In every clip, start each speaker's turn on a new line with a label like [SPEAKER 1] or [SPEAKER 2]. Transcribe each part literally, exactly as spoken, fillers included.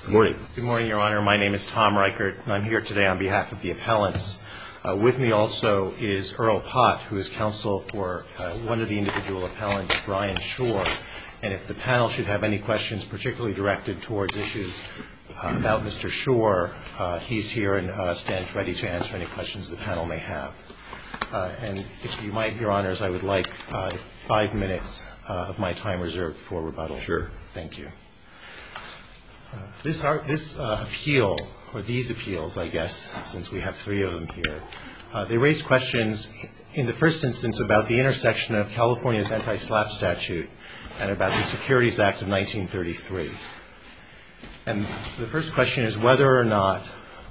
[SPEAKER 1] Good morning.
[SPEAKER 2] Good morning, Your Honor. My name is Tom Reichert, and I'm here today on behalf of the appellants. Uh, with me also is Earl Pott, who is counsel for uh, one of the individual appellants, Brian Shore. And if the panel should have any questions particularly directed towards issues uh, about Mister Shore, uh, he's here and uh, stands ready to answer any questions the panel may have. Uh, and if you might, Your Honors, I would like uh, five minutes uh, of my time reserved for rebuttal.
[SPEAKER 1] Sure.
[SPEAKER 2] Thank you. Uh, this ar- this uh, appeal, or these appeals, I guess, since we have three of them here, uh, they raise questions in the first instance about the intersection of California's anti-SLAPP statute and about the Securities Act of nineteen thirty-three. And the first question is whether or not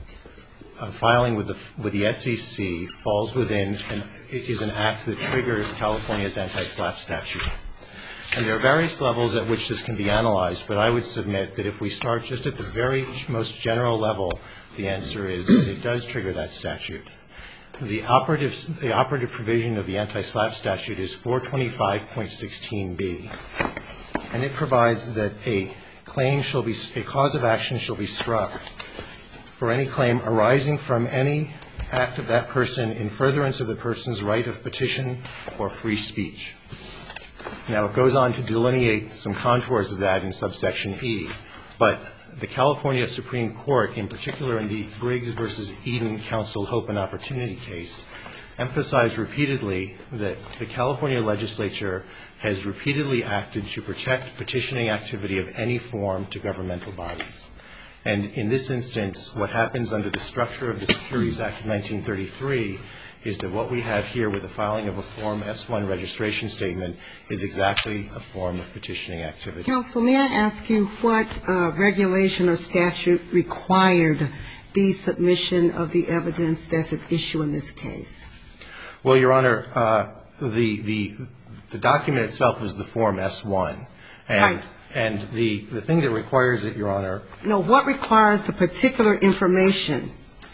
[SPEAKER 2] uh, filing with the with the S E C falls within and is an act that triggers California's anti-SLAPP statute. And there are various levels at which this can be analyzed, but I would submit that if we start just at the very most general level, the answer is that it does trigger that statute. The operative, the operative provision of the anti-SLAPP statute is four twenty-five point sixteen B, and it provides that a claim shall be, a cause of action shall be struck for any claim arising from any act of that person in furtherance of the person's right of petition or free speech. Now, it goes on to delineate some contours of that in subsection E, but the California Supreme Court, in particular in the Briggs versus Eden Council Hope and Opportunity case, emphasized repeatedly that the California legislature has repeatedly acted to protect petitioning activity of any form to governmental bodies. And in this instance, what happens under the structure of the Securities Act of nineteen thirty-three is that what we have here with the filing of a Form S one registration statement is exactly a form of petitioning activity.
[SPEAKER 3] Counsel, may I ask you what uh, regulation or statute required the submission of the evidence that's at issue in this case?
[SPEAKER 2] Well, Your Honor, uh, the, the, the document itself is the Form S one. And, right. And the, the thing that requires it, Your Honor.
[SPEAKER 3] No, what requires the particular information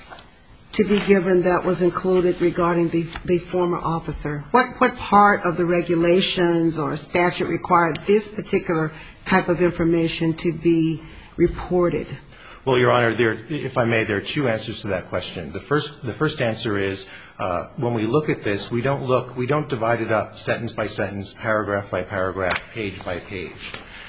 [SPEAKER 3] to be given that was included regarding the, the former officer? What, what part of the regulations or statute required this particular type of information to be reported?
[SPEAKER 2] Well, Your Honor, there, if I may, there are two answers to that question. The first, the first answer is uh, when we look at this, we don't look, we don't divide it up sentence by sentence, paragraph by paragraph, page by page.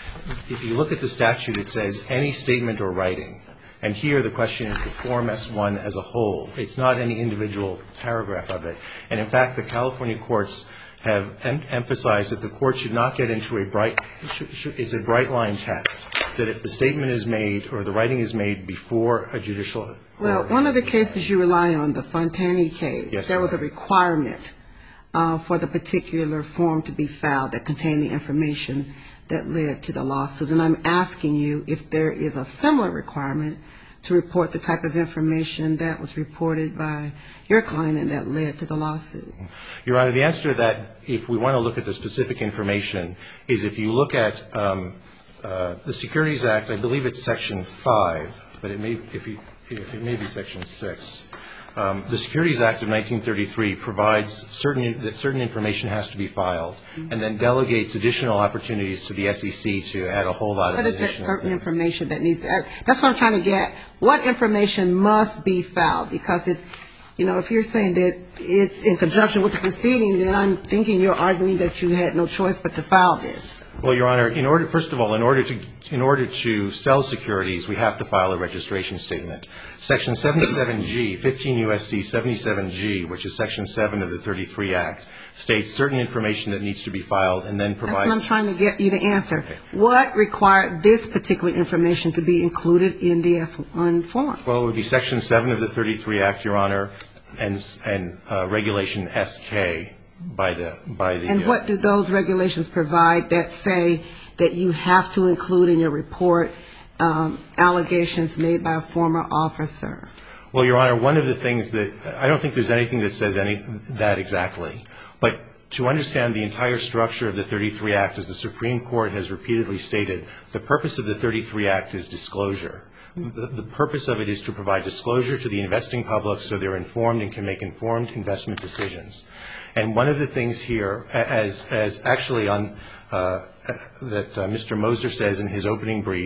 [SPEAKER 2] If you look at the statute, it says any statement or writing. And here the question is the Form S one as a whole. It's not any individual paragraph of it. And in fact, the California courts have em- emphasized that the court should not get into a bright, sh- sh- it's a bright line test, that if the statement is made or the writing is made before a judicial.
[SPEAKER 3] Well, one of the cases you rely on, the Fontani case,
[SPEAKER 2] yes,
[SPEAKER 3] there was a requirement uh, for the particular form to be filed that contained the information that led to the lawsuit. And I'm asking you if there is a similar requirement to report the type of information that was reported by your client and that led to the lawsuit.
[SPEAKER 2] Your Honor, the answer to that, if we want to look at the specific information, is if you look at um, uh, the Securities Act, I believe it's Section five, but it may, if you, if it may be Section six. Um, the Securities Act of nineteen thirty-three provides certain, that certain information has to be filed, mm-hmm. and then delegates additional opportunities to the S E C to add a whole lot of additional.
[SPEAKER 3] What is that certain things. Information that needs to add? That's what I'm trying to get. What information must be filed? Because if, you know, if you're saying that it's in conjunction with the proceeding, then I'm thinking you're arguing that you had no choice but to file this.
[SPEAKER 2] Well, Your Honor, in order, first of all, in order to in order to sell securities, we have to file a registration statement. Section seventy-seven G, fifteen U S C seventy-seven G, which is Section seven of the thirty-three Act, states certain information that needs to be filed and then provides.
[SPEAKER 3] That's what I'm trying to get you to answer. Okay. What required this particular information to be included in the S one form?
[SPEAKER 2] Well, it would be Section seven of the thirty-three Act, Your Honor, and and uh, Regulation S K. By the, by the.
[SPEAKER 3] And uh, what do those regulations provide that say that you have to include in your report um, allegations made by a former officer?
[SPEAKER 2] Well, Your Honor, one of the things that, I don't think there's anything that says any, that exactly. But to understand the entire structure of the thirty-three Act, as the Supreme Court has repeatedly stated, the purpose of the thirty-three Act is disclosure. The, the purpose of it is to provide disclosure to the investing public so they're informed and can make informed investment decisions. And one of the things here, as as actually on uh, that uh, Mister Moser says in his opening brief,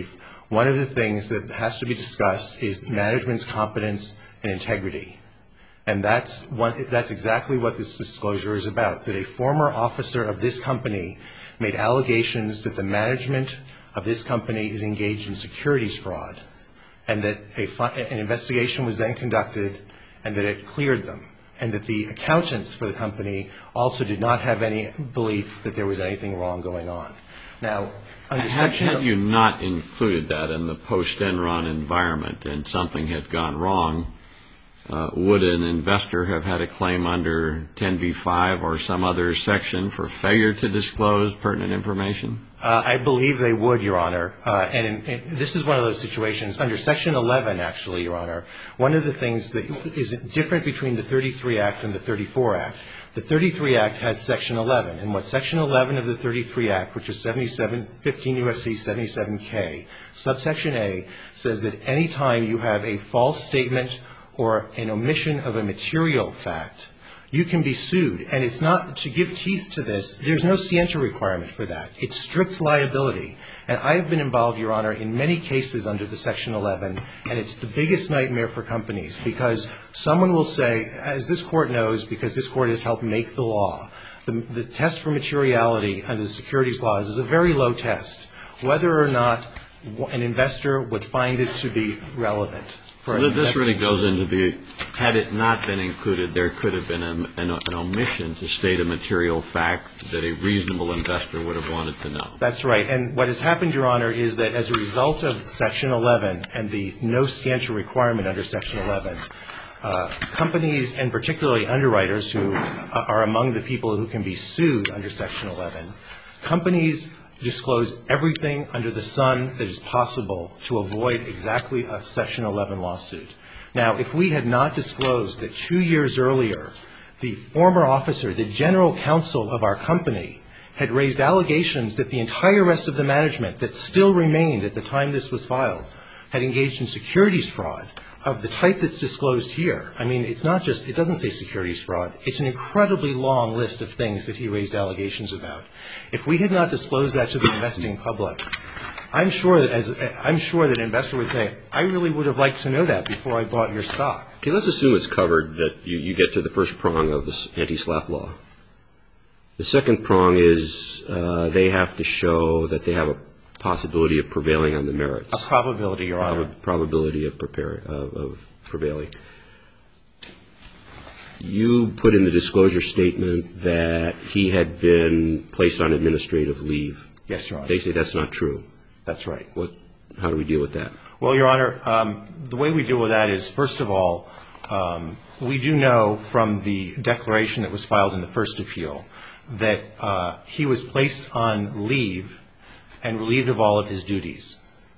[SPEAKER 2] one of the things that has to be discussed is management's competence and integrity. And that's one, that's exactly what this disclosure is about, that a former officer of this company made allegations that the management of this company is engaged in securities fraud, and that a, an investigation was then conducted and that it cleared them, and that the accountants for the company also did not have any belief that there was anything wrong going on. Now, under
[SPEAKER 1] had,
[SPEAKER 2] section...
[SPEAKER 1] Had you not included that in the post-Enron environment and something had gone wrong, Uh, would an investor have had a claim under ten b five or some other section for failure to disclose pertinent information?
[SPEAKER 2] Uh, I believe they would, Your Honor. Uh, and, in, and this is one of those situations. Under Section eleven, actually, Your Honor, one of the things that is different between the thirty-three Act and the thirty-four Act, the thirty-three Act has Section eleven. And what Section eleven of the thirty-three Act, which is seventy-seven, fifteen U S C seventy-seven K, subsection A, says that any time you have a false statement or an omission of a material fact, you can be sued. And it's not, to give teeth to this, there's no scienter requirement for that. It's strict liability. And I have been involved, Your Honor, in many cases under the Section eleven, and it's the biggest nightmare for companies, because someone will say, as this Court knows, because this Court has helped make the law, the, the test for materiality under the securities laws is a very low test, whether or not an investor would find it to be relevant.
[SPEAKER 1] Well, this really goes into the, had it not been included, there could have been an, an, an omission to state a material fact that a reasonable investor would have wanted to know.
[SPEAKER 2] That's right. And what has happened, Your Honor, is that as a result of Section eleven and the no scienter requirement under Section eleven, uh, companies and particularly underwriters who are among the people who can be sued under Section eleven, companies disclose everything under the sun that is possible to avoid exactly a Section eleven lawsuit. Now, if we had not disclosed that two years earlier, the former officer, the general counsel of our company, had raised allegations that the entire rest of the management that still remained at the time this was filed had engaged in securities fraud of the type that's disclosed here. I mean, it's not just, it doesn't say securities fraud. It's an incredibly long list of things that he raised allegations about. If we had not disclosed that to the investing public, I'm sure that as I'm sure that an investor would say, I really would have liked to know that before I bought your stock.
[SPEAKER 4] Okay, let's assume it's covered, that you, you get to the first prong of this anti-SLAPP law. The second prong is uh, they have to show that they have a possibility of prevailing on the merits.
[SPEAKER 2] A probability, Your Honor.
[SPEAKER 4] Prob- probability of, prepare, of, of prevailing. You put in the disclosure statement that he had been placed on administrative leave.
[SPEAKER 2] Yes, Your Honor.
[SPEAKER 4] They say that's not true.
[SPEAKER 2] That's right.
[SPEAKER 4] What? How do we deal with that?
[SPEAKER 2] Well, Your Honor, um, the way we deal with that is, first of all, um, we do know from the declaration that was filed in the first appeal that uh, he was placed on leave and relieved of all of his duties.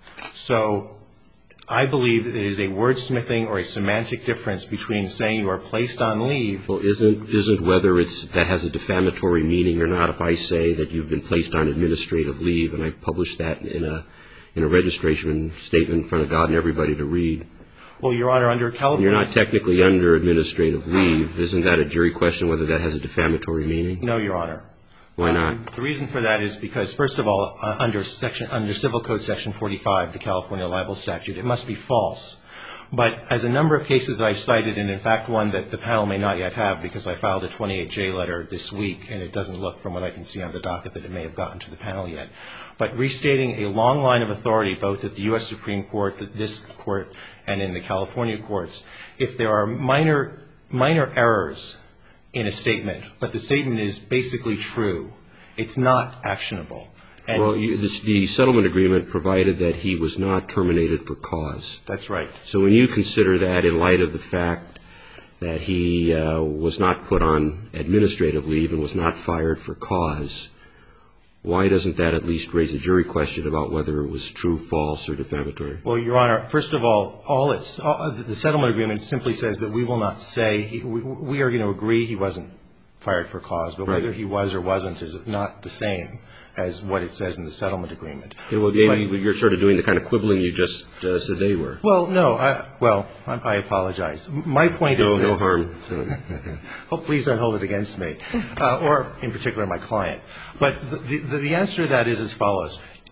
[SPEAKER 2] So I believe that it is a wordsmithing or a semantic difference between saying you are placed on leave.
[SPEAKER 4] Well, isn't isn't whether it's that has a defamatory meaning or not, if I say that you've been placed on administrative leave and I publish that in a in a registration statement in front of God and everybody to read.
[SPEAKER 2] Well, Your Honor, under California.
[SPEAKER 4] You're not technically under administrative leave. Isn't that a jury question whether that has a defamatory meaning?
[SPEAKER 2] No, Your Honor.
[SPEAKER 4] Why not?
[SPEAKER 2] Um, the reason for that is because, first of all, uh, under section under Civil Code Section forty-five, the California libel statute, it must be false. But as a number of cases that I've cited, and in fact one that the panel may not yet have because I filed a twenty-eight J letter this week, and it doesn't look from what I can see on the docket that it may have gotten to the panel yet. But restating a long line of authority, both at the U S Supreme Court, this Court, and in the California courts, if there are minor minor errors in a statement, but the statement is basically true, it's not actionable. And
[SPEAKER 4] well, you, this, the settlement agreement provided that he was not terminated for cause.
[SPEAKER 2] That's right.
[SPEAKER 4] So when you consider that in light of the fact that he uh, was not put on administrative leave and was not fired for cause, why doesn't that at least raise a jury question about whether it was true, false, or defamatory?
[SPEAKER 2] Well, Your Honor, first of all, all it's all, the settlement agreement simply says that we will not say he, we, we are going to agree he wasn't fired for cause, but
[SPEAKER 4] right.
[SPEAKER 2] whether he was or wasn't is not the same as what it says in the settlement agreement.
[SPEAKER 4] Okay, well, maybe but, you're sort of doing the kind of quibbling you just uh, said they were.
[SPEAKER 2] Well, no. I, well, I, I apologize. My point
[SPEAKER 4] no,
[SPEAKER 2] is this.
[SPEAKER 4] No harm.
[SPEAKER 2] Oh, please don't hold it against me, uh, or in particular my client. But the, the, the answer to that is as follows.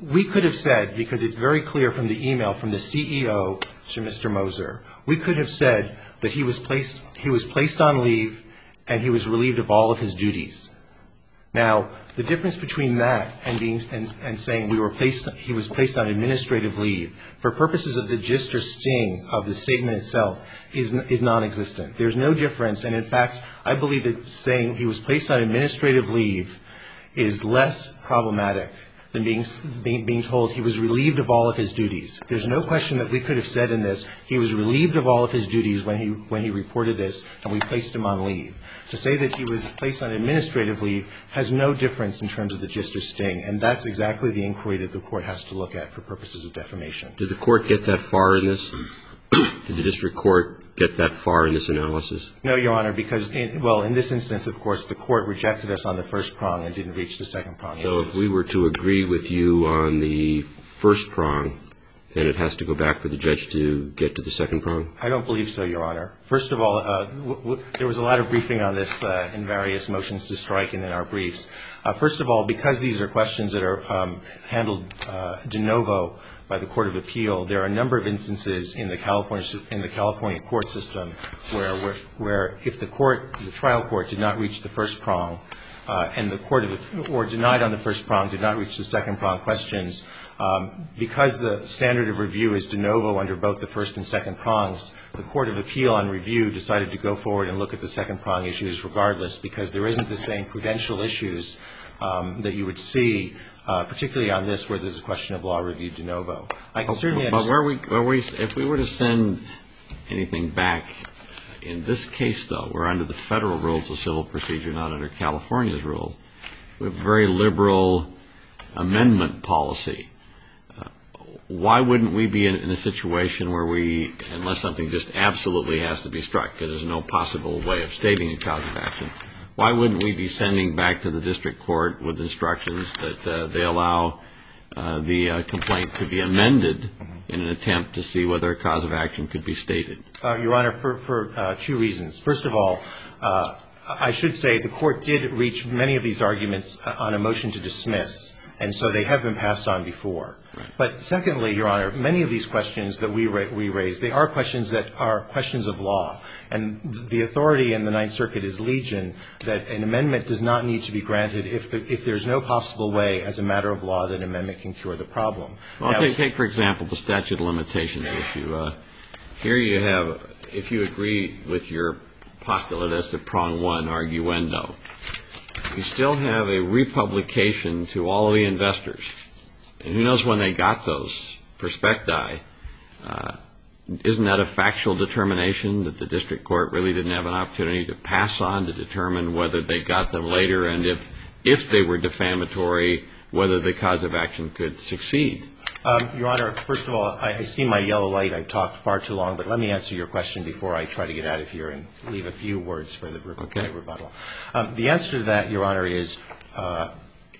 [SPEAKER 2] we could have said, because it's very clear from the email from the C E O to Mister Moser, we could have said that he was placed he was placed on leave and he was relieved of all of his duties. Now, the difference between that and being and, and saying we were placed he was placed on administrative leave for purposes of the gist or sting of the statement itself is is non-existent. There's no difference, and in fact, I believe that saying he was placed on administrative leave is less problematic than being, being being told he was relieved of all of his duties. There's no question that we could have said in this he was relieved of all of his duties when he when he reported this, and we placed him on leave. To say that he was placed on administrative leave has no difference in terms of the gist or sting, and that's exactly the inquiry that the court has to look at for purposes of defamation.
[SPEAKER 4] Did the court get that far in this? Did the district court get that far in this analysis?
[SPEAKER 2] No, Your Honor, because, in, well, in this instance, of course, the court rejected us on the first prong and didn't reach the second prong.
[SPEAKER 4] So if we were to agree with you on the first prong, then it has to go back for the judge to get to the second prong?
[SPEAKER 2] I don't believe so, Your Honor. First of all, uh, w- w- there was a lot of briefing on this uh, in various motions to strike and in our briefs. Uh, first of all, because these are questions that are um, handled uh, de novo by the Court of Appeal, there are a number of instances in the California in the California court system where where, where if the court, the trial court, did not reach the first prong, uh, and the court of or denied on the first prong, did not reach the second prong questions. Um, because the standard of review is de novo under both the first and second prongs, the Court of Appeal on review decided to go forward and look at the second prong issues regardless, because there isn't the same prudential issues um, that you would see, uh, particularly on this where there's a question of law review de novo. I can certainly
[SPEAKER 1] but where we, where we, if we were to send anything back, in this case, though, we're under the federal rules of civil procedure, not under California's rules. We have a very liberal amendment policy. Why wouldn't we be in, in a situation where we, unless something just absolutely has to be struck, because there's no possible way of stating a cause of action, why wouldn't we be sending back to the district court with instructions that uh, they allow uh, the uh, complaint to be amended in an attempt to see whether a cause of action could be stated?
[SPEAKER 2] Uh, Your Honor, for, for uh, two reasons. First of all, uh, I should say the court did reach many of these arguments on a motion to dismiss, and so they have been passed on before. Right. But secondly, Your Honor, many of these questions that we ra- we raise, they are questions that are questions of law. And the authority in the Ninth Circuit is legion that an amendment does not need to be granted if, the, if there's no possible way as a matter of law that an amendment can cure the problem.
[SPEAKER 1] Well,
[SPEAKER 2] now,
[SPEAKER 1] take, take, for example, the statute of limitations issue. Uh, here you have, if you agree with your postulate as to prong one, arguendo, you still have a republication to all of the investors. And who knows when they got those prospecti. Uh, isn't that a factual determination that the district court really didn't have an opportunity to pass on to determine whether they got them later, and if, if they were defamatory, whether the cause of action could succeed?
[SPEAKER 2] Um, Your Honor, first of all, I, I see my yellow light. I've talked far too long, but let me answer your question before I try to get out of here and leave a few words for the re-
[SPEAKER 1] okay.
[SPEAKER 2] rebuttal. Um, the answer to that, Your Honor, is uh,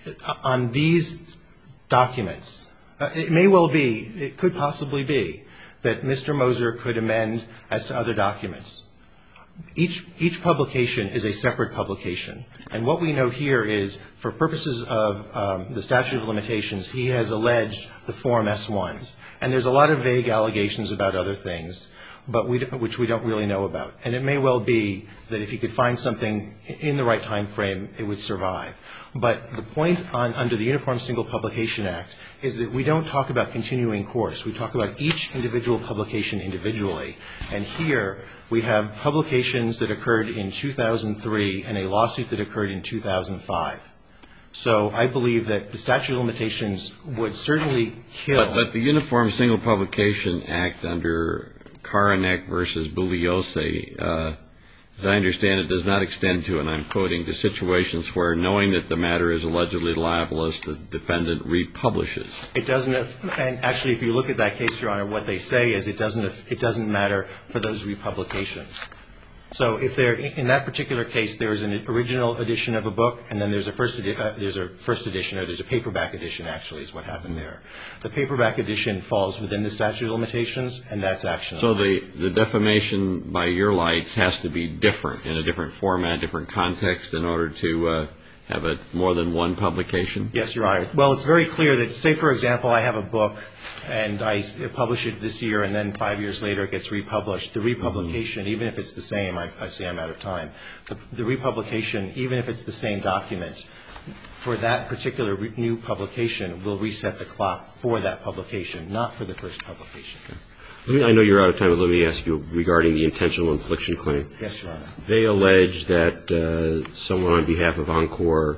[SPEAKER 2] on these documents, uh, it may well be, it could possibly be, that Mister Moser could amend as to other documents. Each, each publication is a separate publication. And what we know here is, for purposes of um, the statute of limitations, he has alleged the Form S ones. And there's a lot of vague allegations about other things, but we, which we don't really know about. And it may well be that if he could find something in the right time frame, it would survive. But the point on, under the Uniform Single Publication Act is that we don't talk about continuing course. We talk about each individual publication individually. And here we have publications that occurred in two thousand three and a lawsuit that occurred in two thousand five. So I believe that the statute of limitations would certainly kill.
[SPEAKER 1] But, but the Uniform Single Publication Act under Karanek versus Bugliose, uh, as I understand it, does not extend to, and I'm quoting, to situations where knowing that the matter is allegedly libelous, the defendant republishes.
[SPEAKER 2] It doesn't, and actually if you look at that case, Your Honor, what they say is it doesn't, it doesn't matter for those republications. So if there, in that particular case, there is an original edition of a book, and then there's a first, edi- uh, there's a first edition, or there's a paperback edition, actually, is what happened there. The paperback edition falls within the statute of limitations, and that's actionable.
[SPEAKER 1] So the, the defamation by your lights has to be different, in a different format, different context, in order to uh, have a more than one publication?
[SPEAKER 2] Yes, Your Honor. Well, it's very clear that, say, for example, I have a book and I publish it this year and then five years later it gets republished. The republication, mm-hmm. even if it's the same, I, I say I'm out of time, the, the republication, even if it's the same document, for that particular re- new publication will reset the clock for that publication, not for the first publication.
[SPEAKER 4] Okay. Let me, I know you're out of time, but let me ask you regarding the intentional infliction claim.
[SPEAKER 2] Yes, Your Honor.
[SPEAKER 4] They allege that uh, someone on behalf of Encore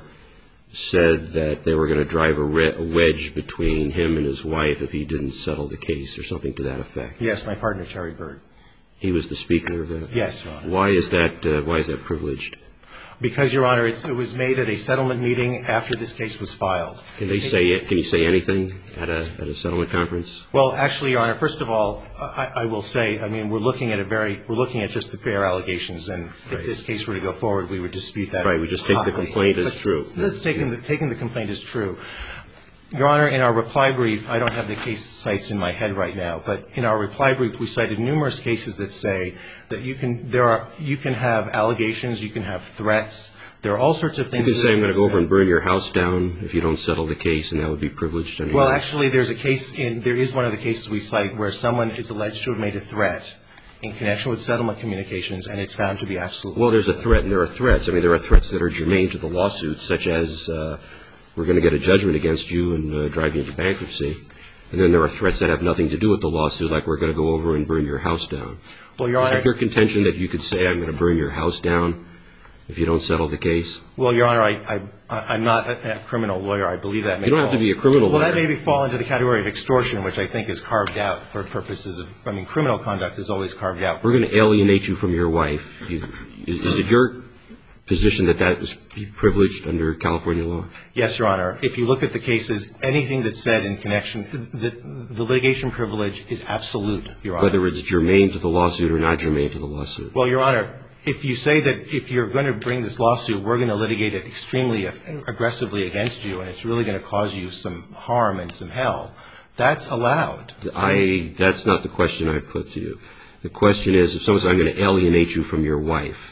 [SPEAKER 4] said that they were going to drive a, re- a wedge between him and his wife if he didn't settle the case, or something to that effect.
[SPEAKER 2] Yes, my partner, Terry Bird.
[SPEAKER 4] He was the speaker of that?
[SPEAKER 2] Yes, Your Honor.
[SPEAKER 4] Why is that, uh, why is that privileged?
[SPEAKER 2] Because, Your Honor, it's, it was made at a settlement meeting after this case was filed.
[SPEAKER 4] Can they say it? Can you say anything at a at a settlement conference?
[SPEAKER 2] Well, actually, Your Honor, first of all, I, I will say, I mean, we're looking at a very, we're looking at just the fair allegations, and right. if this case were to go forward, we would dispute that.
[SPEAKER 4] Right. We just take hotly. the complaint as
[SPEAKER 2] let's,
[SPEAKER 4] true.
[SPEAKER 2] Let's take the taking the complaint as true. Your Honor, in our reply brief, I don't have the case sites in my head right now, but in our reply brief, we cited numerous cases that say that you can, there are, you can have allegations, you can have threats. There are all sorts of things.
[SPEAKER 4] You can say I'm going to go over and burn your house down if you don't settle the case, and that would be privileged.
[SPEAKER 2] Well, actually, there's a case in, there is one of the cases we cite where someone is alleged to have made a threat in connection with settlement communications, and it's found to be absolutely.
[SPEAKER 4] Well, there's a threat and there are threats. I mean, there are threats that are germane to the lawsuit, such as uh, we're going to get a judgment against you and uh, drive you into bankruptcy. And then there are threats that have nothing to do with the lawsuit, like we're going to go over and burn your house down.
[SPEAKER 2] Well, Your Honor.
[SPEAKER 4] Is it your contention that you could say I'm going to burn your house down if you don't settle the case?
[SPEAKER 2] Well, Your Honor, I, I, I'm not a, a criminal lawyer. I believe that may
[SPEAKER 4] You don't
[SPEAKER 2] fall,
[SPEAKER 4] have to be a criminal
[SPEAKER 2] well,
[SPEAKER 4] lawyer.
[SPEAKER 2] Well, that may fall into the category of extortion, which I think is carved out for purposes of, I mean, criminal conduct is always carved out.
[SPEAKER 4] We're going to alienate you from your wife. You, is it your position that that is privileged under California law?
[SPEAKER 2] Yes, Your Honor. If you look at the cases, anything that's said in connection, the, the litigation privilege is absolute, Your Honor.
[SPEAKER 4] Whether it's germane to the lawsuit or not germane to the lawsuit.
[SPEAKER 2] Well, Your Honor, if you say that if you're going to bring this lawsuit, we're going to litigate it extremely aggressively against you, and it's really going to cause you some harm and some hell, that's allowed.
[SPEAKER 4] I, that's not the question I put to you. The question is, if someone says, I'm going to alienate you from your wife,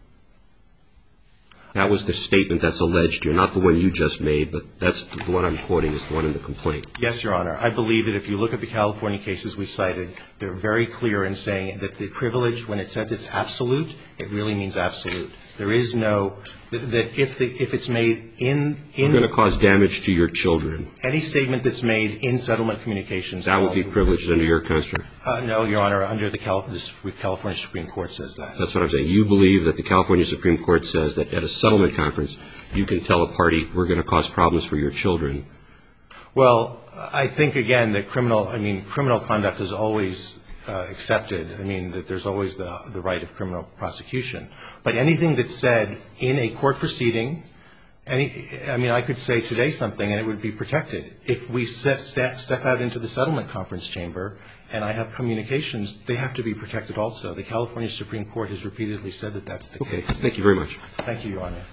[SPEAKER 4] that was the statement that's alleged here, not the one you just made, but that's the one I'm quoting is the one in the complaint.
[SPEAKER 2] Yes, Your Honor. I believe that if you look at the California cases we cited, they're very clear in saying that the privilege, when it says it's absolute, it really means absolute. There is no, that if the, if it's made in, in.
[SPEAKER 4] You're going to cause damage to your children.
[SPEAKER 2] Any statement that's made in settlement communications.
[SPEAKER 4] That would be privileged under your construct.
[SPEAKER 2] Uh, no, Your Honor, under the Cal, this, California Supreme Court says that.
[SPEAKER 4] That's what I'm saying. You believe that the California Supreme Court says that at a settlement conference, you can tell a party, we're going to cause problems for your children.
[SPEAKER 2] Well, I think, again, that criminal, I mean, criminal conduct is always uh, accepted. I mean, that there's always the, the right of criminal prosecution. But anything that's said in a court proceeding, any, I mean, I could say today something and it would be protected. If we set, step, step out into the settlement conference chamber and I have communications, they have to be protected also. The California Supreme Court has repeatedly said that that's the
[SPEAKER 4] okay.
[SPEAKER 2] case.
[SPEAKER 4] Thank you very much.
[SPEAKER 2] Thank you, Your Honor.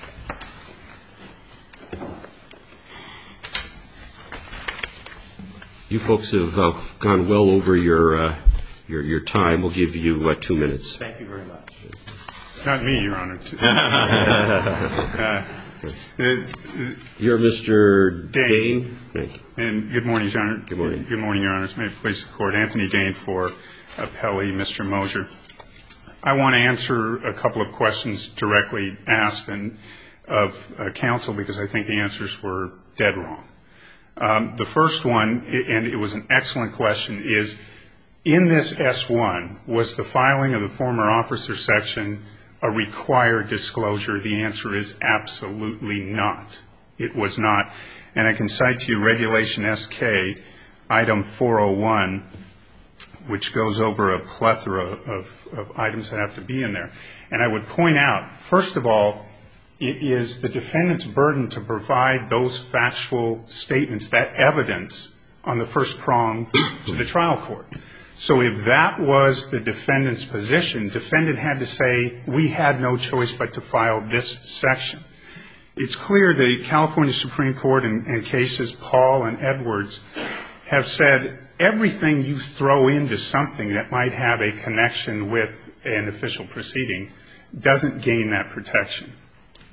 [SPEAKER 4] You folks have uh, gone well over your, uh, your your time. We'll give you uh, two minutes.
[SPEAKER 2] Thank you very much.
[SPEAKER 5] Not me, Your Honor. uh,
[SPEAKER 4] You're Mister Dane.
[SPEAKER 5] Dane.
[SPEAKER 4] Thank you.
[SPEAKER 5] And good morning, Your Honor.
[SPEAKER 4] Good morning.
[SPEAKER 5] Good morning, Your Honors. May it please the Court. Anthony Dane for appellee, Mister Mosier. I want to answer a couple of questions directly asked and of uh, counsel because I think the answers were dead wrong. Um, the first one, and it was an excellent question, is in this S one, was the filing of the former officer section a required disclosure? The answer is absolutely not. It was not. And I can cite to you Regulation S K, Item four oh one, which goes over a plethora of, of items that have to be in there. And I would point out, first of all, it is the defendant's burden to provide those factual statements, that evidence, on the first prong to the trial court. So if that was the defendant's position, defendant had to say, we had no choice but to file this section. It's clear the California Supreme Court in, in cases Paul and Edwards have said everything you throw into something that might have a connection with an official proceeding doesn't gain that protection.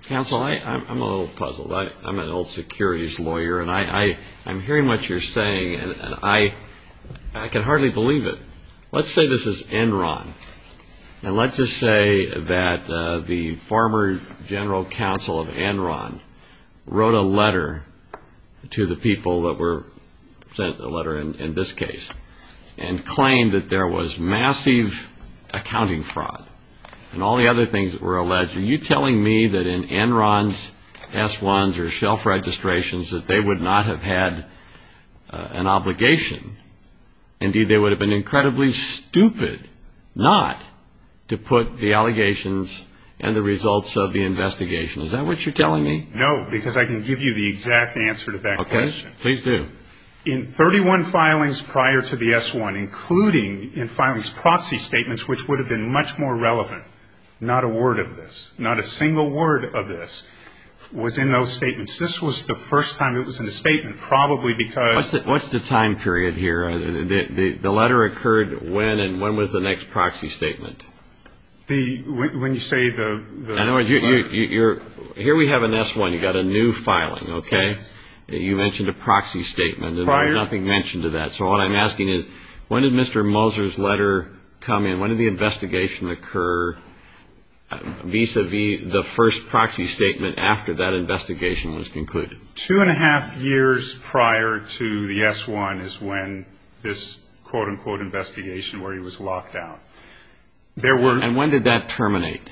[SPEAKER 1] Counsel, I, I'm, I'm a little puzzled. I, I'm an old securities lawyer, and I, I, I'm hearing what you're saying, and, and I, I can hardly believe it. Let's say this is Enron, and let's just say that uh, the former general counsel of Enron wrote a letter to the people that were sent a letter in, in this case, and claimed that there was massive accounting fraud and all the other things that were alleged. Are you telling me that in Enron's S ones or shelf registrations that they would not have had uh, an obligation? Indeed, they would have been incredibly stupid not to put the allegations and the results of the investigation. Is that what you're telling me?
[SPEAKER 5] No, because I can give you the exact answer to that
[SPEAKER 1] okay,
[SPEAKER 5] question.
[SPEAKER 1] Please do.
[SPEAKER 5] In thirty-one filings prior to the S one, including in filings proxy statements, which would have been much more relevant, not a word of this, not a single word of this was in those statements. This was the first time it was in a statement, probably because...
[SPEAKER 1] What's the, what's the time period here? Uh, the, the, the letter occurred when, and when was the next proxy statement?
[SPEAKER 5] The when, when you say the... the
[SPEAKER 1] in other words, you, you, you, you're, here we have an S one. You got a new filing, okay? You mentioned a proxy statement, and
[SPEAKER 5] Prior,
[SPEAKER 1] there's nothing mentioned to that. So what I'm asking is, when did Mister Moser's letter come in? When did the investigation occur uh, vis-a-vis the first proxy statement after that investigation was concluded?
[SPEAKER 5] Two and a half years prior to the S one is when this quote-unquote investigation where he was locked out. There were...
[SPEAKER 1] And when did that terminate?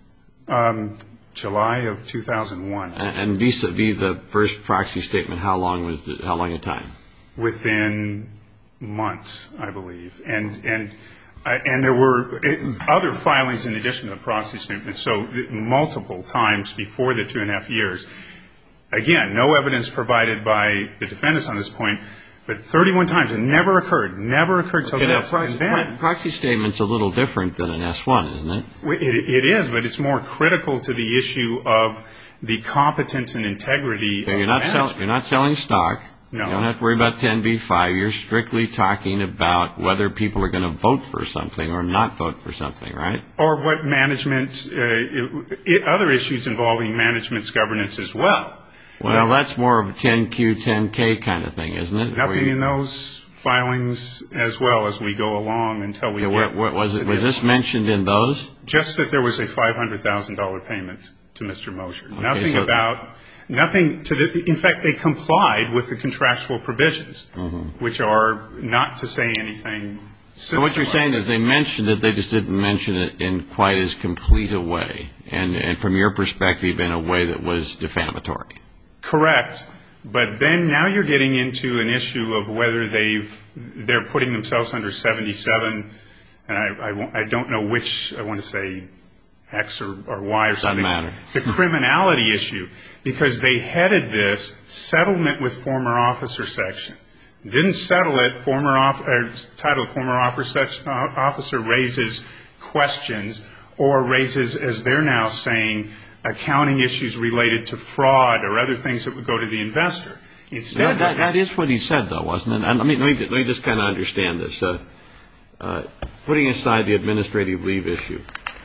[SPEAKER 5] Um, July of two thousand one.
[SPEAKER 1] And vis-a-vis the first proxy statement, how long was the, how long a time?
[SPEAKER 5] Within months, I believe. And and uh, and there were other filings in addition to the proxy statement, so multiple times before the two and a half years. Again, no evidence provided by the defendants on this point, but thirty-one times. It never occurred. Never occurred until
[SPEAKER 1] okay,
[SPEAKER 5] this.
[SPEAKER 1] Proxy,
[SPEAKER 5] then,
[SPEAKER 1] proxy statement's a little different than an S one, isn't it?
[SPEAKER 5] it? It is, but it's more critical to the issue of the competence and integrity
[SPEAKER 1] so
[SPEAKER 5] of
[SPEAKER 1] you're not
[SPEAKER 5] management.
[SPEAKER 1] sell, You're not selling stock.
[SPEAKER 5] No.
[SPEAKER 1] You don't have to worry about ten B five. You're strictly talking about whether people are going to vote for something or not vote for something, right?
[SPEAKER 5] Or what management, uh, it, other issues involving management's governance as well.
[SPEAKER 1] Well, that's more of a ten Q, ten K kind of thing, isn't it?
[SPEAKER 5] Nothing
[SPEAKER 1] you,
[SPEAKER 5] in those filings as well as we go along until we
[SPEAKER 1] yeah,
[SPEAKER 5] get...
[SPEAKER 1] what, what was it? Was this mentioned in those?
[SPEAKER 5] Just that there was a five hundred thousand dollars payment to Mister Moser.
[SPEAKER 1] Okay,
[SPEAKER 5] nothing
[SPEAKER 1] so
[SPEAKER 5] about... Nothing to the... In fact, they complied with the contractual provisions,
[SPEAKER 1] mm-hmm.
[SPEAKER 5] which are not to say anything...
[SPEAKER 1] So what you're saying is they mentioned it, they just didn't mention it in quite as complete a way, and, and from your perspective, in a way that was defamatory.
[SPEAKER 5] Correct. But then now you're getting into an issue of whether they've, they're putting themselves under seventy-seven, and I, I, I don't know which, I want to say X or, or Y or something.
[SPEAKER 1] Doesn't matter.
[SPEAKER 5] The criminality issue, because they headed this settlement with former officer section. Didn't settle it, former off, or titled former officer, officer raises questions or raises, as they're now saying, accounting issues related to fraud or other things that would go to the investor. Instead,
[SPEAKER 1] that, that, that is what he said, though, wasn't it? And let me, let me, let me just kind of understand this. Uh, uh, putting aside the administrative leave issue,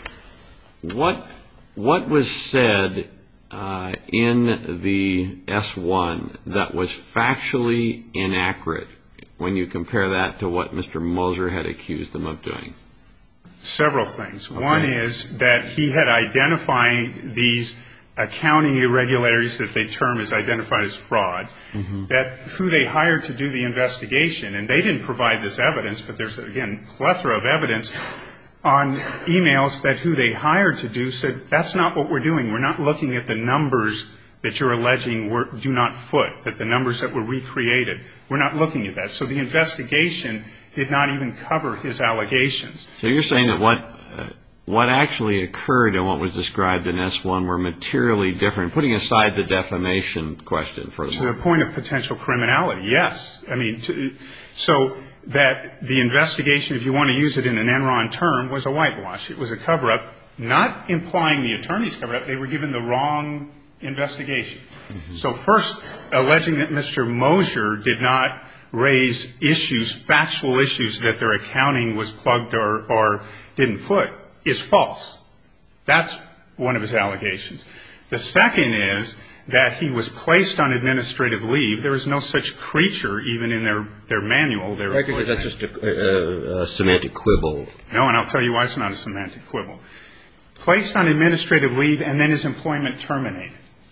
[SPEAKER 1] what what was said uh, in the S one that was factually inaccurate when you compare that to what Mister Moser had accused them of doing?
[SPEAKER 5] Several things.
[SPEAKER 1] Okay.
[SPEAKER 5] One is that he had identified these accounting irregularities that they term as identified as fraud, mm-hmm. that who they hired to do the investigation, and they didn't provide this evidence, but there's, again, plethora of evidence on emails that who they hired to do said, that's not what we're doing. We're not looking at the numbers that you're alleging were, do not foot, that the numbers that were recreated. We're not looking at that. So the investigation did not even cover his allegations.
[SPEAKER 1] So you're saying that what uh, what actually occurred and what was described in S one were materially different, putting aside the defamation question for the
[SPEAKER 5] moment. To the point of potential criminality, yes. I mean, to, so that the investigation, if you want to use it in an Enron term, was a whitewash. It was a cover-up, not implying the attorney's cover-up. They were given the wrong investigation. Mm-hmm. So first, alleging that Mister Moser did not raise issues, factual issues, that their accounting was plugged or, or didn't foot is false. That's one of his allegations. The second is that he was placed on administrative leave. There is no such creature even in their, their manual. Their
[SPEAKER 4] Right, because that's just a, a, a semantic quibble.
[SPEAKER 5] No, and I'll tell you why it's not a semantic quibble. Placed on administrative leave and then his employment terminated.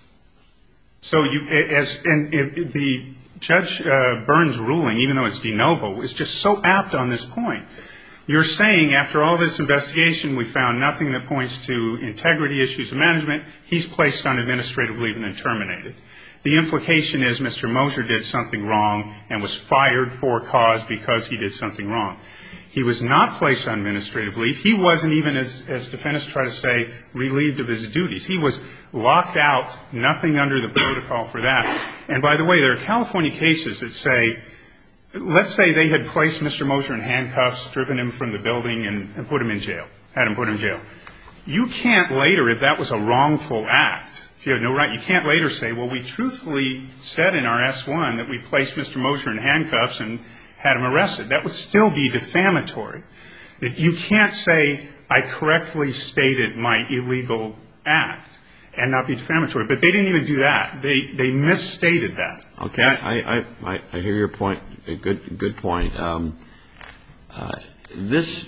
[SPEAKER 5] So you, as and it, the Judge uh, Burns' ruling, even though it's de novo, is just so apt on this point. You're saying after all this investigation, we found nothing that points to integrity issues of management. He's placed on administrative leave and then terminated. The implication is Mister Mosier did something wrong and was fired for cause because he did something wrong. He was not placed on administrative leave. He wasn't even, as, as defendants try to say, relieved of his duties. He was locked out, nothing under the protocol for that. And by the way, there are California cases that say, let's say they had placed Mister Mosier in handcuffs, driven him from the building, and, and put him in jail, had him put in jail. You can't later, if that was a wrongful act, if you had no right, you can't later say, well, we truthfully said in our S one that we placed Mister Mosier in handcuffs and had him arrested. That would still be defamatory. You can't say, I correctly stated my illegal act and not be defamatory. But they didn't even do that. They they misstated that.
[SPEAKER 1] Okay, I, I, I, I hear your point. A good good point. Um, uh, this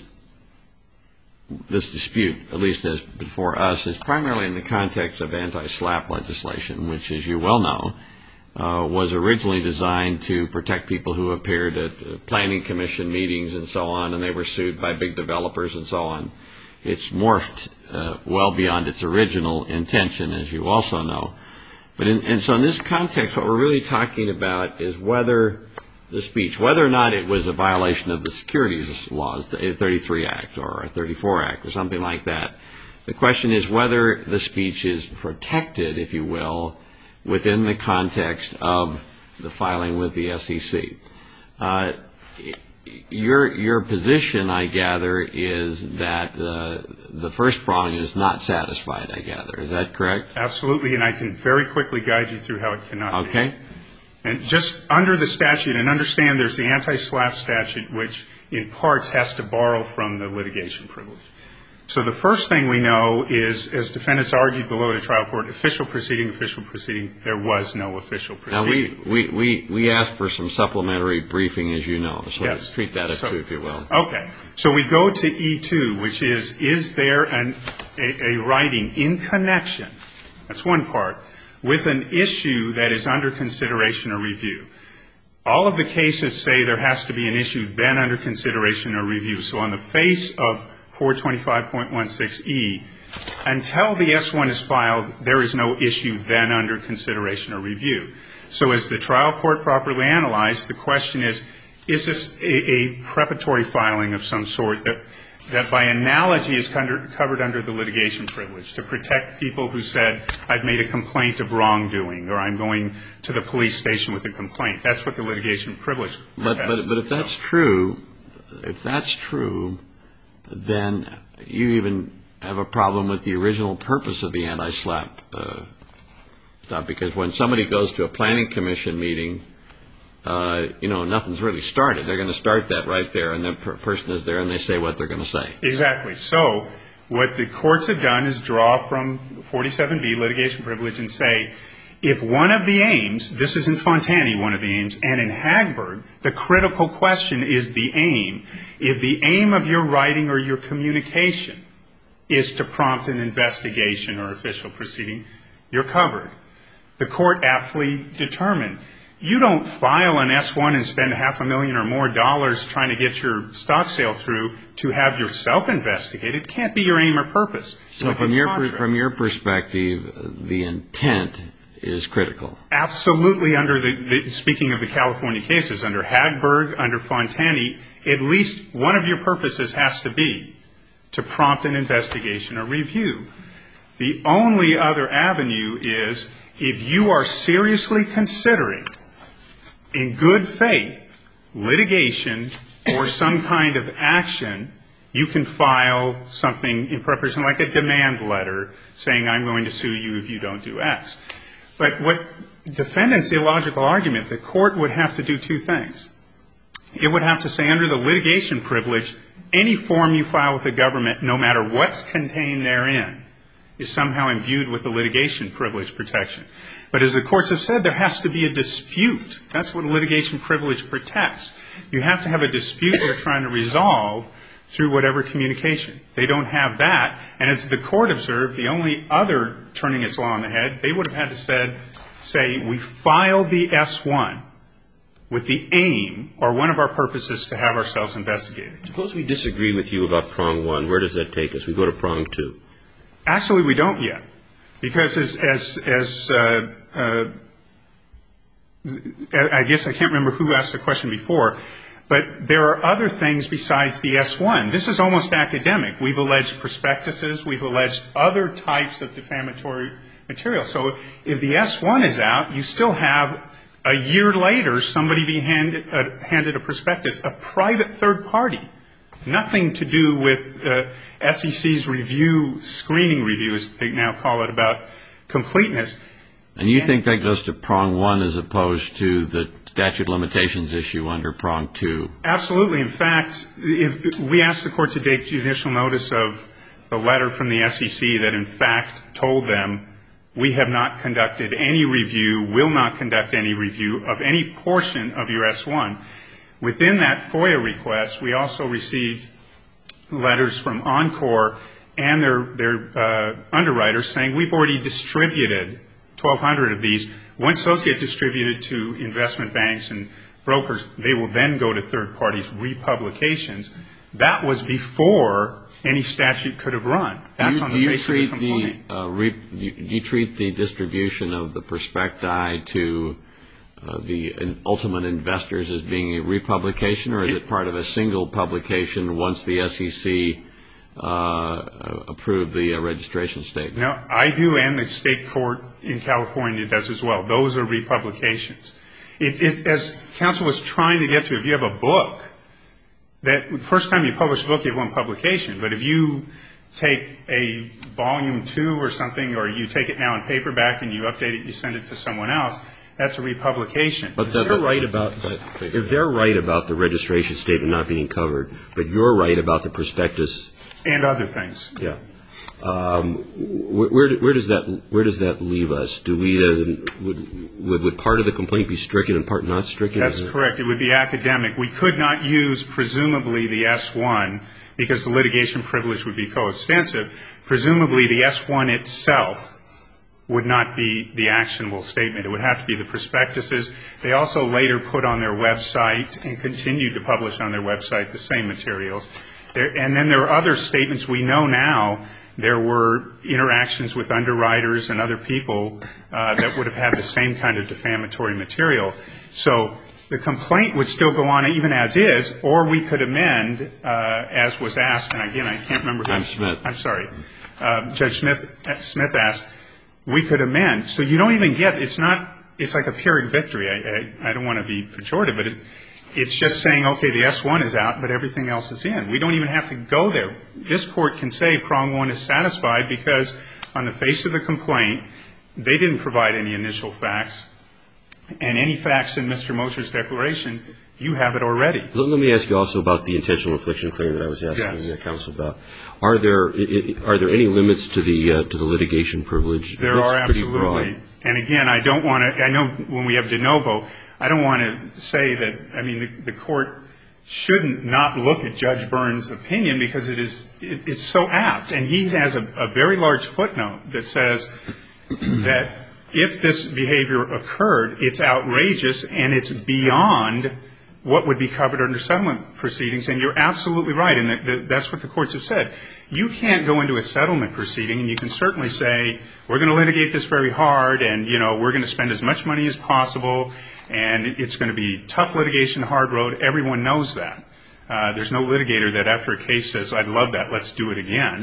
[SPEAKER 1] this dispute, at least as before us, is primarily in the context of anti-SLAPP legislation, which, as you well know, uh, was originally designed to protect people who appeared at uh, planning commission meetings and so on, and they were sued by big developers and so on. It's morphed uh, well beyond its original intention, as you also know. But in, and so in this context, what we're really talking about is whether the speech, whether or not it was a violation of the securities laws, the thirty-three Act or a thirty-four Act or something like that. The question is whether the speech is protected, if you will, within the context of the filing with the S E C. Uh, your your position, I gather, is that uh, the first prong is not satisfied, I gather. Is that correct?
[SPEAKER 5] Absolutely, and I can very quickly guide you through how it cannot be.
[SPEAKER 1] Okay.
[SPEAKER 5] And just under the statute, and understand there's the anti-SLAPP statute, which in parts has to borrow from the litigation privilege. So the first thing we know is, as defendants argued below the trial court, official proceeding, official proceeding, there was no official proceeding.
[SPEAKER 1] Now, we, we, we, we asked for some supplementary briefing, as you know, so
[SPEAKER 5] yes.
[SPEAKER 1] treat that as
[SPEAKER 5] so,
[SPEAKER 1] true, if you will.
[SPEAKER 5] Okay. So we go to E two, which is, is there an, a, a writing in connection, that's one part, with an issue that is under consideration or review. All of the cases say there has to be an issue then under consideration or review. So on the face of four twenty-five point sixteen E, until the S one is filed, there is no issue then under consideration or review. So as the trial court properly analyzed, the question is, is this a, a preparatory filing of some sort that, that by analogy is covered under the litigation privilege to protect people who said, I've made a complaint of wrongdoing, or I'm going to the police station with a complaint. That's what the litigation privilege.
[SPEAKER 1] But, but, but if that's true, if that's true, then you even have a problem with the original purpose of the anti-SLAPP uh, stuff, because when somebody goes to a planning commission meeting, uh, you know, nothing's really started. They're going to start that right there, and the per- person is there, and they say what they're going to say.
[SPEAKER 5] Exactly. So what the courts have done is draw from forty-seven B, litigation privilege, and say, if one of the aims, this is in Fontani, one of the aims, and in Hagberg, the critical question is the aim. If the aim of your writing or your communication is to prompt an investigation or official proceeding, you're covered. The court aptly determined, you don't file an S one and spend half a million or more dollars trying to get your stock sale through to have yourself investigated. It can't be your aim or purpose.
[SPEAKER 1] So from your, per- from your perspective, the intent is critical.
[SPEAKER 5] Absolutely. Under the, the speaking of the California cases, under Hagberg, under Fontani, at least one of your purposes has to be to prompt an investigation or review. The only other avenue is if you are seriously considering, in good faith, litigation or some kind of action, you can file something in preparation like a demand letter saying I'm going to sue you if you don't do X. But what defendant's illogical argument, the court would have to do two things. It would have to say under the litigation privilege, any form you file with the government, no matter what's contained therein, is somehow imbued with the litigation privilege protection. But as the courts have said, there has to be a dispute. That's what litigation privilege protects. You have to have a dispute you're trying to resolve through whatever communication. They don't have that. And as the court observed, the only other turning its law on the head, they would have had to said, say, we filed the S one with the aim or one of our purposes to have ourselves investigated.
[SPEAKER 4] Suppose we disagree with you about prong one. Where does that take us? We go to prong two.
[SPEAKER 5] Actually, we don't yet. Because as, as, as uh, uh, I guess I can't remember who asked the question before, but there are other things besides the S one. This is almost academic. We've alleged prospectuses. We've alleged other types of defamatory material. So if the S one is out, you still have a year later somebody be handed, uh, handed a prospectus, a private third party. Nothing to do with uh, S E C's review, screening review, as they now call it, about completeness.
[SPEAKER 1] And you and, think that goes to prong one as opposed to the statute of limitations issue under prong two?
[SPEAKER 5] Absolutely. In fact, if we asked the court to take judicial notice of the letter from the S E C that in fact told them we have not conducted any review, will not conduct any review of any portion of your S one. Within that FOIA request, we also received letters from Encore and their, their uh, underwriters saying we've already distributed twelve hundred of these. Once those get distributed to investment banks and brokers, they will then go to third parties' republications. That was before any statute could have run. That's
[SPEAKER 1] you,
[SPEAKER 5] on the basis of the complaint.
[SPEAKER 1] The, uh, re, you, you treat the distribution of the prospecti to Uh, the ultimate investors as being a republication, or is it part of a single publication once the S E C uh, approved the uh, registration statement?
[SPEAKER 5] No, I do, and the state court in California does as well. Those are republications. It, it, as counsel was trying to get to, if you have a book, that the first time you publish a book, you have one publication. But if you take a volume two or something, or you take it now in paperback and you update it, you send it to someone else, that's a republication.
[SPEAKER 4] But the, they're right about if they're right about the registration statement not being covered, but you're right about the prospectus
[SPEAKER 5] and other things.
[SPEAKER 4] Yeah. Um, where, where does that where does that leave us? Do we uh, would, would would part of the complaint be stricken and part not stricken?
[SPEAKER 5] That's correct. It would be academic. We could not use presumably the S one because the litigation privilege would be coextensive. Presumably the S one itself would not be the actionable statement. It would have to be the prospectuses. They also later put on their website and continued to publish on their website the same materials. There, and then there are other statements. We know now there were interactions with underwriters and other people uh, that would have had the same kind of defamatory material. So the complaint would still go on even as is, or we could amend, uh, as was asked, and again, I can't remember who.
[SPEAKER 1] I'm Smith.
[SPEAKER 5] I'm sorry. Uh, Judge Smith, Smith asked, we could amend. So you don't even get, it's not, it's like a Pyrrhic victory. I, I, I don't want to be pejorative, but it, it's just saying, okay, the S one is out, but everything else is in. We don't even have to go there. This court can say prong one is satisfied because on the face of the complaint, they didn't provide any initial facts, and any facts in Mister Mosher's declaration, you have it already.
[SPEAKER 4] Let me ask you also about the intentional infliction claim that I was asking
[SPEAKER 5] yes.
[SPEAKER 4] the counsel about. Are there are there any limits to the uh, to the litigation privilege?
[SPEAKER 5] There are absolutely. And again, I don't want to. I know when we have de novo, I don't want to say that. I mean, the, the court shouldn't not look at Judge Burns' opinion because it is it, it's so apt, and he has a, a very large footnote that says that if this behavior occurred, it's outrageous and it's beyond what would be covered under settlement proceedings. And you're absolutely right, and the, the, that's what the courts have said. You can't go into a settlement proceeding, and you can certainly say, we're going to litigate this very hard, and, you know, we're going to spend as much money as possible, and it's going to be tough litigation, hard road. Everyone knows that. Uh, there's no litigator that after a case says, I'd love that, let's do it again,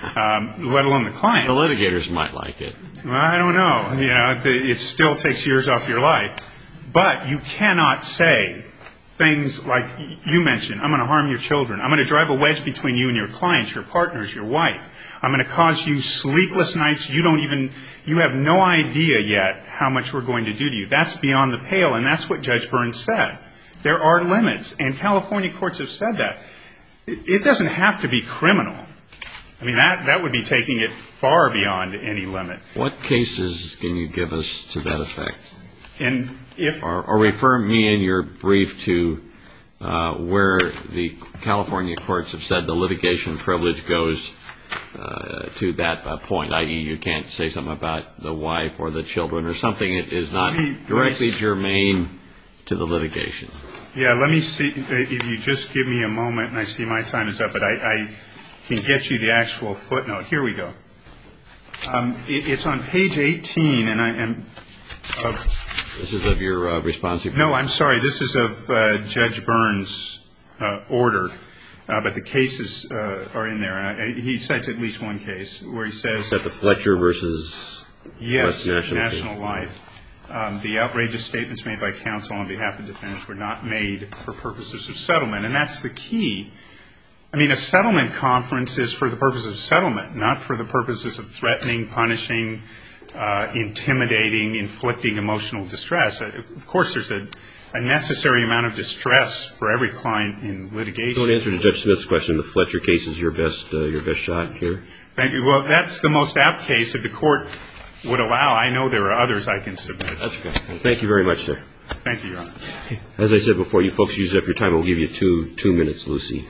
[SPEAKER 5] um, let alone the client.
[SPEAKER 1] The litigators might like it.
[SPEAKER 5] Well, I don't know. You know, it, it still takes years off your life. But you cannot say things like you mentioned, I'm going to harm your children. I'm going to drive a wedge between you and your clients, your partners, your wife. I'm going to cause you sleepless nights. You don't even, you have no idea yet how much we're going to do to you. That's beyond the pale, and that's what Judge Burns said. There are limits, and California courts have said that. It doesn't have to be criminal. I mean, that, that would be taking it far beyond any limit.
[SPEAKER 1] What cases can you give us to that effect?
[SPEAKER 5] And if
[SPEAKER 1] Or, or refer me in your brief to uh, where the California courts have said the litigation privilege goes uh, to that uh, point, that is you can't say something about the wife or the children or something that is not
[SPEAKER 5] Let me-
[SPEAKER 1] directly
[SPEAKER 5] let me-
[SPEAKER 1] germane to the litigation.
[SPEAKER 5] Yeah, let me see, if you just give me a moment, and I see my time is up, but I, I can get you the actual footnote. Here we go. Um, it, it's on page eighteen, and I am, uh,
[SPEAKER 1] This is of your uh, responsive.
[SPEAKER 5] no, I'm sorry, this is of uh, Judge Burns' uh, order, uh, but the cases uh, are in there. And I, he cites at least one case where he says,
[SPEAKER 4] Is that the Fletcher versus
[SPEAKER 5] yes,
[SPEAKER 4] West National?
[SPEAKER 5] National Life. Um, the outrageous statements made by counsel on behalf of defendants were not made for purposes of settlement, and that's the key. I mean, a settlement conference is for the purpose of settlement, not for the purposes of threatening, punishing, uh, intimidating, inflicting emotional distress. Uh, of course, there's a, a necessary amount of distress for every client in litigation.
[SPEAKER 4] Don't answer to Judge Smith's question. The Fletcher case is your best, uh, your best shot here.
[SPEAKER 5] Thank you. Well, that's the most apt case. If the court would allow, I know there are others I can submit.
[SPEAKER 1] That's good.
[SPEAKER 4] Thank you very much, sir.
[SPEAKER 5] Thank you, Your Honor.
[SPEAKER 4] As I said before, you folks use up your time. We'll give you two two minutes, Lucy.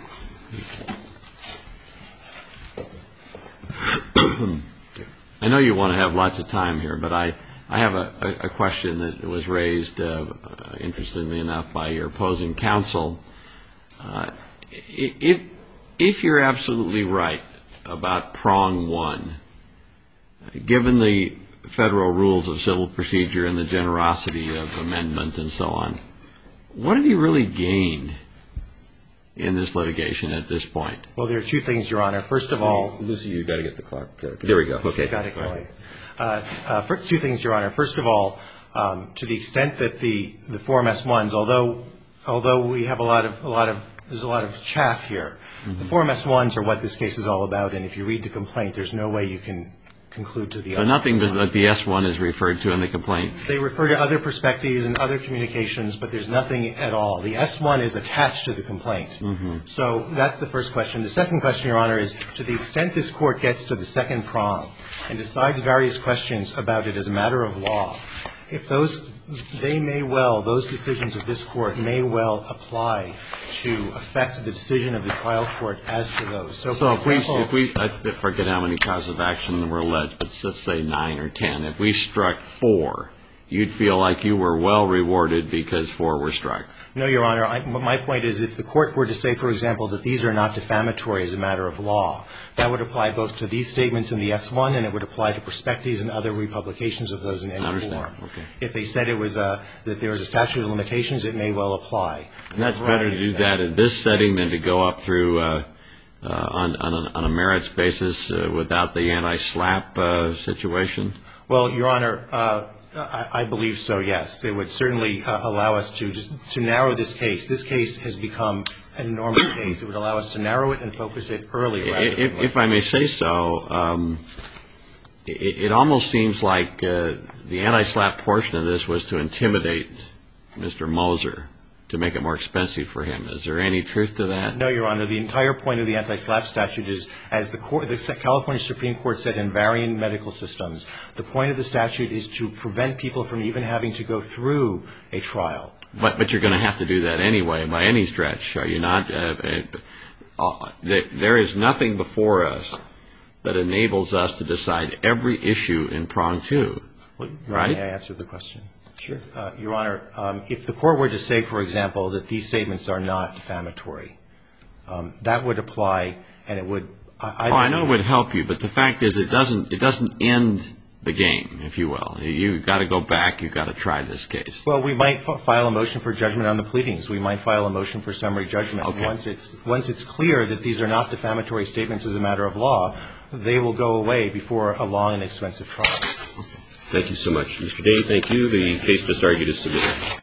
[SPEAKER 1] I know you want to have lots of time here, but I, I have a, a, a question that was raised, uh, interestingly enough, by your opposing counsel. Uh, if, if you're absolutely right about prong one, given the federal rules of civil procedure and the generosity of amendment and so on, what have you really gained in this litigation at this point?
[SPEAKER 2] Well, there are two things, Your Honor. First of all,
[SPEAKER 4] Lucy, you've got to get the clock. Uh, there we go. Okay.
[SPEAKER 2] got it going. Uh, uh, for, two things, Your Honor. First of all, um, to the extent that the, the Form S ones, although although we have a lot of a lot of there's a lot of chaff here, mm-hmm. the Form S ones are what this case is all about. And if you read the complaint, there's no way you can conclude to the
[SPEAKER 1] so
[SPEAKER 2] other.
[SPEAKER 1] Nothing that the S one is referred to in the complaint?
[SPEAKER 2] They refer to other perspectives and other communications, but there's nothing at all. The S one is attached to the complaint. Mm-hmm. So that's the first question. The second question, Your Honor, is to the extent this Court gets to the second prong and decides various questions about it as a matter of law, if those, they may well, those decisions of this Court may well apply to affect the decision of the trial court as to those. So,
[SPEAKER 1] So
[SPEAKER 2] for
[SPEAKER 1] if
[SPEAKER 2] example,
[SPEAKER 1] we, if we, I forget how many causes of action were alleged, but let's say nine or ten. If we struck four, you'd feel like you were well rewarded because four were struck.
[SPEAKER 2] No, Your Honor. I, my point is if the Court were to say, for example, that these are not defamatory as a matter of law, that would apply both to these statements in the S one and it would apply to prospectus and other republications of those in any
[SPEAKER 1] I understand.
[SPEAKER 2] form.
[SPEAKER 1] Okay.
[SPEAKER 2] If they said it was a, that there was a statute of limitations, it may well apply.
[SPEAKER 1] And that's better to do that in this setting than to go up through uh, uh, on, on, a, on a merits basis uh, without the anti-SLAPP uh, situation?
[SPEAKER 2] Well, Your Honor, uh, I, I believe so, yes. It would certainly uh, allow us to to narrow this case. This case has become an enormous case. It would allow us to narrow it and focus it early. Rather
[SPEAKER 1] If,
[SPEAKER 2] than
[SPEAKER 1] if I may say so, um, it, it almost seems like uh, the anti-SLAPP portion of this was to intimidate Mister Moser, to make it more expensive for him. Is there any truth to that?
[SPEAKER 2] No, Your Honor. The entire point of the anti-SLAPP statute is, as the, court, the California Supreme Court said in varying medical systems, the point of the statute is to prevent people from even having to go through a trial.
[SPEAKER 1] But, but you're going to have to do that anyway, by any stretch, are you not? Uh, uh, there is nothing before us that enables us to decide every issue in prong two,
[SPEAKER 2] Well,
[SPEAKER 1] right?
[SPEAKER 2] May I answer the question? Sure. Uh, Your Honor, um, if the court were to say, for example, that these statements are not defamatory, um, that would apply, and it would. I, I,
[SPEAKER 1] oh, I know it would help you, but the fact is, it doesn't. It doesn't end the game, if you will. You've got to go back. You've got to try this case.
[SPEAKER 2] Well, we might f- file a motion for judgment on the pleadings. We might file a motion for summary judgment.
[SPEAKER 1] Okay.
[SPEAKER 2] Once it's once it's clear that these are not defamatory statements as a matter of law, they will go away before a long and expensive trial.
[SPEAKER 4] Thank you so much. Mister Dane, thank you. The case just argued is submitted.